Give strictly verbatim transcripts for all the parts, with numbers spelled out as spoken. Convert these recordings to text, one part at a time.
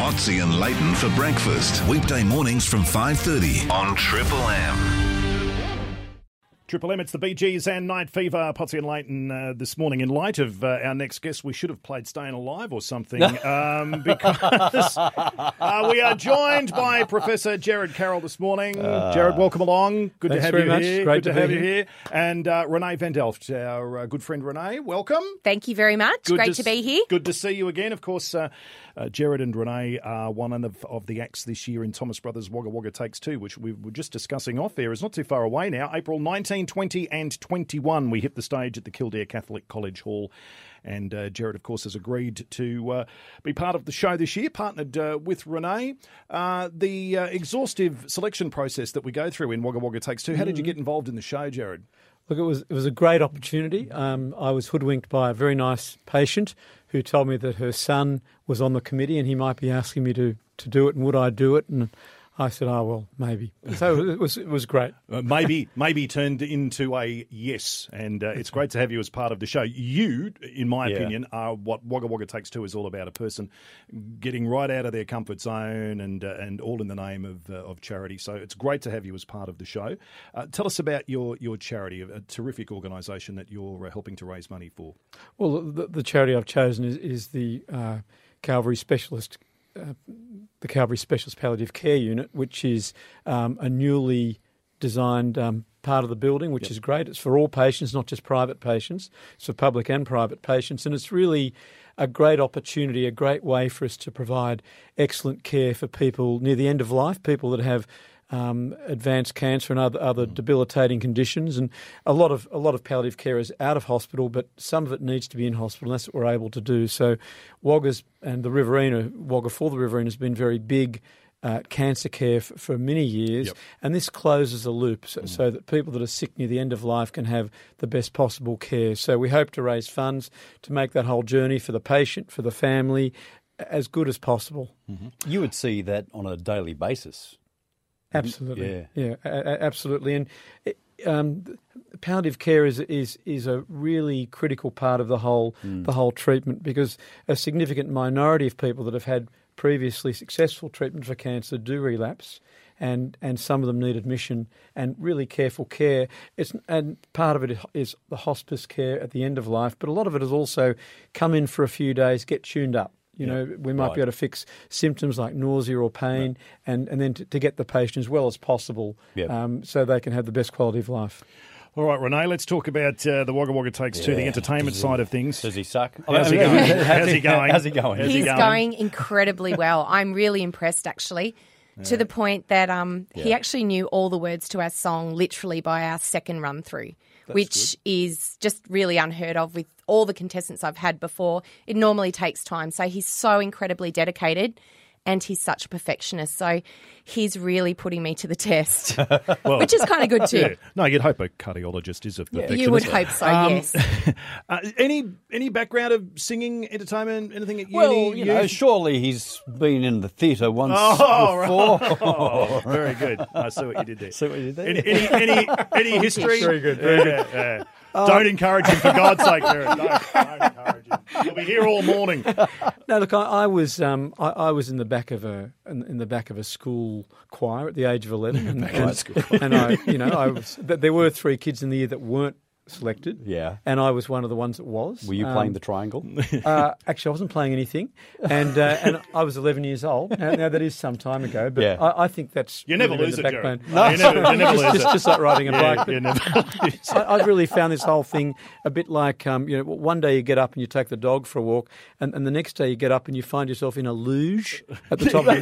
Potsy and Leighton for breakfast. Weekday mornings from five thirty on Triple M. Triple M, it's the Bee Gees and Night Fever. Potsy and Leighton uh, this morning. In light of uh, our next guest, we should have played Staying Alive or something um, because uh, we are joined by Professor Jared Carroll this morning. Uh, Jared, welcome along. Good to have you much. here. Great good to, to have be you here. here. And uh, Renee Van Delft, our uh, good friend Renee, welcome. Thank you very much. Good Great to, to be here. Good to see you again. Of course, uh, uh, Jared and Renee are one of, of the acts this year in Thomas Brothers Wagga Wagga Takes Two, which we were just discussing off there. It's not too far away now. April nineteen, twenty and twenty-one, we hit the stage at the Kildare Catholic College Hall. And uh, Jared, of course, has agreed to uh, be part of the show this year, partnered uh, with Renee. Uh, the uh, exhaustive selection process that we go through in Wagga Wagga Takes Two, how did you get involved in the show, Jared? Look, it was it was a great opportunity. Um, I was hoodwinked by a very nice patient who told me that her son was on the committee and he might be asking me to, to do it, and would I do it? And I said, oh, well, maybe. So it was it was great. Uh, maybe maybe turned into a yes, and uh, it's great to have you as part of the show. You, in my Yeah. opinion, are what Wagga Wagga Takes Two is all about, a person getting right out of their comfort zone and uh, and all in the name of uh, of charity. So it's great to have you as part of the show. Uh, tell us about your, your charity, a terrific organisation that you're uh, helping to raise money for. Well, the, the charity I've chosen is, is the uh, Calvary Specialist Uh, the Calvary Specialist Palliative Care Unit, which is um, a newly designed um, part of the building, which yep. is great. It's for all patients, not just private patients. It's for public and private patients, and it's really a great opportunity, a great way for us to provide excellent care for people near the end of life, people that have Um, advanced cancer and other other debilitating conditions, and a lot of a lot of palliative care is out of hospital, but some of it needs to be in hospital. And that's what we're able to do. So, Wagga's and the Riverina, Wagga for the Riverina has been very big uh, cancer care for, for many years, yep. and this closes a loop so, mm. so that people that are sick near the end of life can have the best possible care. So, we hope to raise funds to make that whole journey for the patient, for the family, as good as possible. Mm-hmm. You would see that on a daily basis. Absolutely, yeah, yeah, a- a- absolutely. And it, um, palliative care is is is a really critical part of the whole mm. the whole treatment, because a significant minority of people that have had previously successful treatment for cancer do relapse, and and some of them need admission and really careful care. It's and part of it is the hospice care at the end of life, but a lot of it is also come in for a few days, get tuned up. You know, yeah, we might right. be able to fix symptoms like nausea or pain, right. and, and then to, to get the patient as well as possible, yep. um, so they can have the best quality of life. All right, Renee, let's talk about uh, the Wagga Wagga Takes Two, yeah. the entertainment does side he, of things. Does he suck? How's he going? How's he going? How's he going? How's He's he going? going incredibly well. I'm really impressed, actually, yeah. to the point that um, yeah. he actually knew all the words to our song literally by our second run through, That's which good. is just really unheard of with all the contestants I've had before. It normally takes time. So he's so incredibly dedicated, and he's such a perfectionist. So he's really putting me to the test, well, which is kind of good too. Yeah. No, you'd hope a cardiologist is a perfectionist. You would hope so, um, yes. uh, any any background of singing, entertainment, anything at uni? Well, you know, surely he's been in the theatre once oh, before. Right. Oh, very good. I see what you did there. See what you did there? Any, any, any, any history? Very good, very yeah, good. Yeah. Um, don't encourage him, for God's sake, Jared. Don't, don't encourage him. He'll be here all morning. No, look, I, I was um, I, I was in the back of a in, in the back of a school choir at the age of eleven, and, and, and I, you know, I was. There were three kids in the year that weren't selected. Yeah. And I was one of the ones that was. Were you um, playing the triangle? uh, actually, I wasn't playing anything, and uh, and I was eleven years old. Now, now that is some time ago, but yeah. I, I think that's you never really lose the it, backbone. Jared. No, you never, you never lose just, it. Just, just like riding a yeah, bike. You never lose. I, I've really found this whole thing a bit like, um, you know, one day you get up and you take the dog for a walk, and, and the next day you get up and you find yourself in a luge at the top of the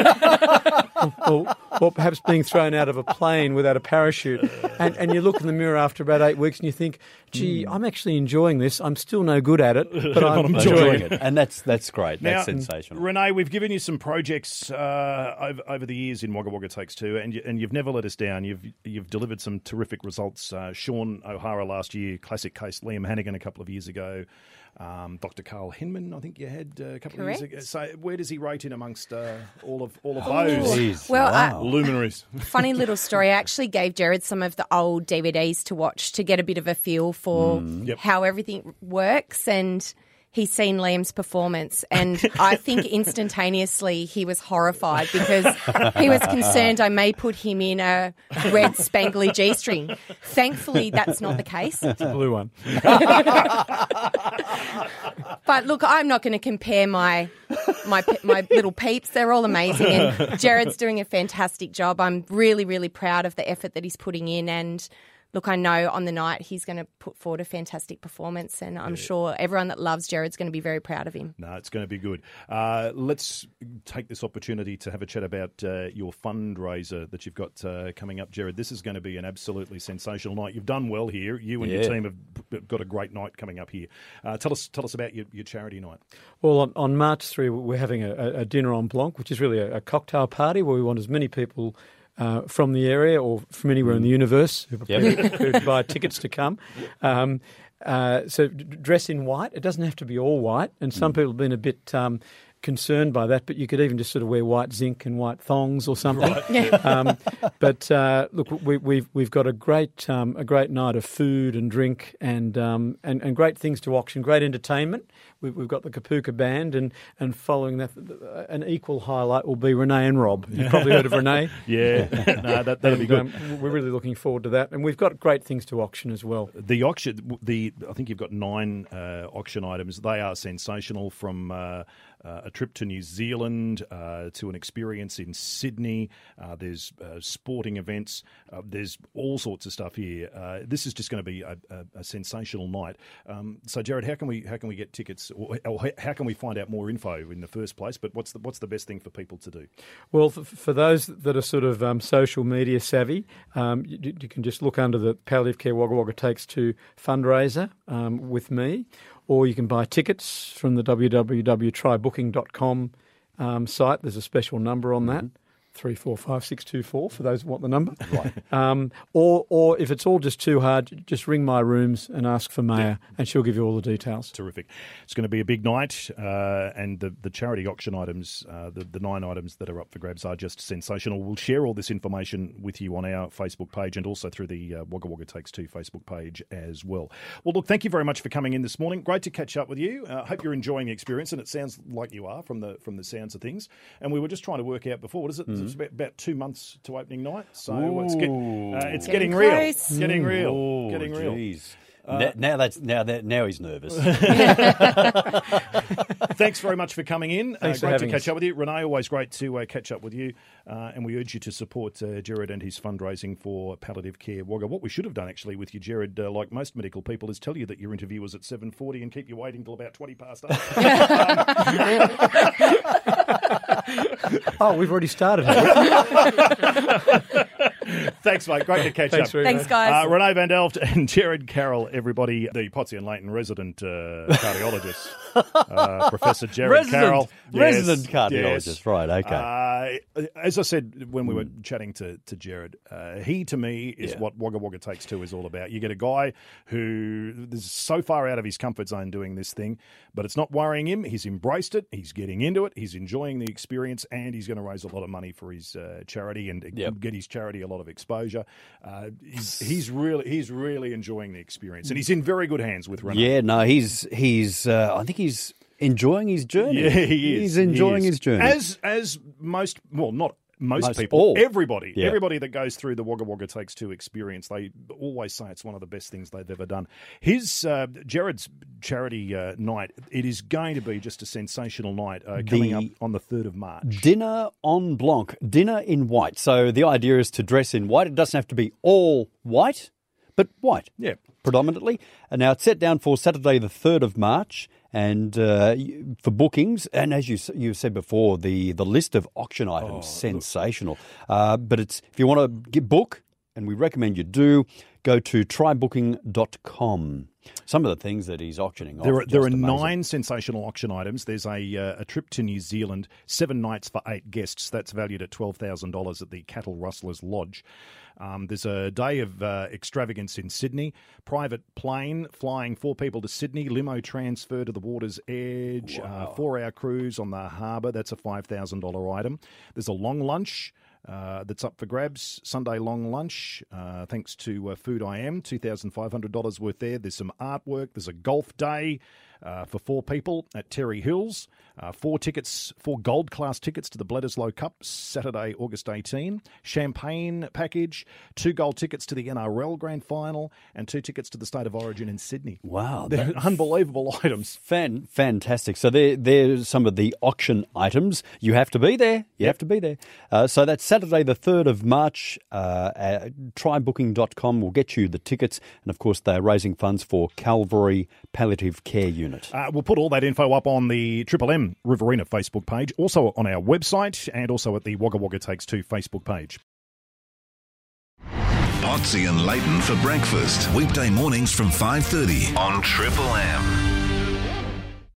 mountain, or, or perhaps being thrown out of a plane without a parachute, and, and you look in the mirror after about eight weeks and you think, gee, I'm actually enjoying this. I'm still no good at it, but I'm I'm enjoying, enjoying it. it. And that's that's great. Now, That's sensational. Renee, we've given you some projects uh, over, over the years in Wagga Wagga Takes Two, and, you, and you've never let us down. You've you've delivered some terrific results. Uh, Sean O'Hara last year, classic case. Liam Hannigan a couple of years ago. Um, Doctor Carl Hinman, I think you had uh, a couple Correct. of years ago. So where does he rate in amongst uh, all of all of Oh. those Jeez, Well, wow. uh, luminaries? Funny little story. I actually gave Jared some of the old D V Ds to watch to get a bit of a feel for Yep. how everything works, and he's seen Liam's performance, and I think instantaneously he was horrified because he was concerned I may put him in a red spangly G-string. Thankfully, that's not the case. It's a blue one. But look, I'm not going to compare my my my little peeps. They're all amazing, and Jared's doing a fantastic job. I'm really, really proud of the effort that he's putting in, and look, I know on the night he's going to put forward a fantastic performance, and I'm yeah. sure everyone that loves Jared's going to be very proud of him. No, it's going to be good. Uh, let's take this opportunity to have a chat about uh, your fundraiser that you've got uh, coming up, Jared. This is going to be an absolutely sensational night. You've done well here. You and yeah. your team have got a great night coming up here. Uh, tell us tell us about your, your charity night. Well, on, on March third, we're having a, a dinner en blanc, which is really a, a cocktail party where we want as many people Uh, from the area or from anywhere in the universe who yep. who buy tickets to come. Um, uh, so d- dress in white. It doesn't have to be all white, and some mm. people have been a bit um, concerned by that, but you could even just sort of wear white zinc and white thongs or something. Right. Yeah. Um, but uh, look, we, we've we've got a great um, a great night of food and drink and um, and, and great things to auction, great entertainment. We've, we've got the Kapuka Band, and, and following that, an equal highlight will be Renee and Rob. You've probably heard of Renee. Yeah, no, that, that'll and, be good. Um, we're really looking forward to that, and we've got great things to auction as well. The auction, the I think you've got nine uh, auction items. They are sensational, from uh, uh, a trip to New Zealand uh, to an experience in Sydney. Uh, there's uh, sporting events. Uh, there's all sorts of stuff here. Uh, this is just going to be a, a, a sensational night. Um, so, Jared, how can we how can we get tickets, or, or how can we find out more info in the first place? But what's the what's the best thing for people to do? Well, for, for those that are sort of um, social media savvy, um, you, you can just look under the Palliative Care Wagga Wagga Takes Two fundraiser um, with me, or you can buy tickets from the w w w dot try booking dot com um, site. There's a special number on that. Mm-hmm. Three four five six two four for those who want the number. Right. Um, or, or if it's all just too hard, just ring my rooms and ask for Maya, yeah. and she'll give you all the details. Terrific. It's going to be a big night, uh, and the, the charity auction items, uh, the, the nine items that are up for grabs, are just sensational. We'll share all this information with you on our Facebook page and also through the uh, Wagga Wagga Takes Two Facebook page as well. Well, look, thank you very much for coming in this morning. Great to catch up with you. I uh, hope you're enjoying the experience, and it sounds like you are from the from the sounds of things. And we were just trying to work out before, what is it? Mm. It's about, about two months to opening night, so Ooh. it's, get, uh, it's getting, getting real. It's getting real. Ooh, getting real. Geez. Uh, now that's now that now he's nervous. Thanks very much for coming in. Thanks uh, for great having to catch us. up with you, Renee. Always great to uh, catch up with you, uh, and we urge you to support uh, Jared and his fundraising for Palliative Care Wagga. What we should have done actually with you, Jared, uh, like most medical people, is tell you that your interview was at seven forty and keep you waiting till about twenty past eight. Oh, we've already started. Thanks, mate. Great to catch Thanks up. Thanks, guys. Uh, Renee Van Delft and Jared Carroll, everybody, the Potsy and Leighton resident uh, cardiologist, uh, Professor Jared resident, Carroll. Resident yes, cardiologist, yes. right, okay. Uh, as I said when we were mm. chatting to, to Jared, uh, he to me is yeah. what Wagga Wagga Takes Two is all about. You get a guy who is so far out of his comfort zone doing this thing, but it's not worrying him. He's embraced it. He's getting into it. He's enjoying the experience, and he's going to raise a lot of money for his uh, charity and yep. get his charity a lot of exposure. Uh, he's, he's really he's really enjoying the experience, and he's in very good hands with Renee. Yeah, no, he's he's. Uh, I think he's enjoying his journey. Yeah, he is. He's enjoying he is. his journey. As as most, well, not. Most, Most people, all. everybody, Yeah. everybody that goes through the Wagga Wagga Takes Two experience, they always say it's one of the best things they've ever done. His uh, Jared's charity uh, night, it is going to be just a sensational night uh, coming The up on the third of March. Dinner en blanc, dinner in white. So the idea is to dress in white. It doesn't have to be all white, but white. Yeah. Predominantly. And now it's set down for Saturday the third of March. And uh, for bookings, and as you you said before, the, the list of auction items, oh, sensational. Uh, but it's if you want to get book, and we recommend you do, go to try booking dot com. Some of the things that he's auctioning off. There are, there are amazing. nine sensational auction items. There's a uh, a trip to New Zealand, seven nights for eight guests. That's valued at twelve thousand dollars at the Cattle Rustlers Lodge. Um, there's a day of uh, extravagance in Sydney, private plane flying four people to Sydney, limo transfer to the water's edge, wow. uh, four-hour cruise on the harbour. That's a five thousand dollars item. There's a long lunch. Uh, that's up for grabs. Sunday long lunch, uh, thanks to uh, Food I Am, two thousand five hundred dollars worth there. There's some artwork. There's a golf day. uh, for four people at Terry Hills. Uh, four tickets, four gold class tickets to the Bledisloe Cup, Saturday, August eighteenth. Champagne package, two gold tickets to the N R L Grand Final, and two tickets to the State of Origin in Sydney. Wow. They're unbelievable items. Fan, fantastic. So there, there's some of the auction items. You have to be there. You Yep. have to be there. Uh, so that's Saturday the third of March. Uh, uh, try booking dot com will get you the tickets. And, of course, they're raising funds for Calvary Palliative Care Unit. Uh, we'll put all that info up on the Triple M Riverina Facebook page, also on our website, and also at the Wagga Wagga Takes Two Facebook page. Potsy and Leighton for breakfast. Weekday mornings from five thirty on Triple M.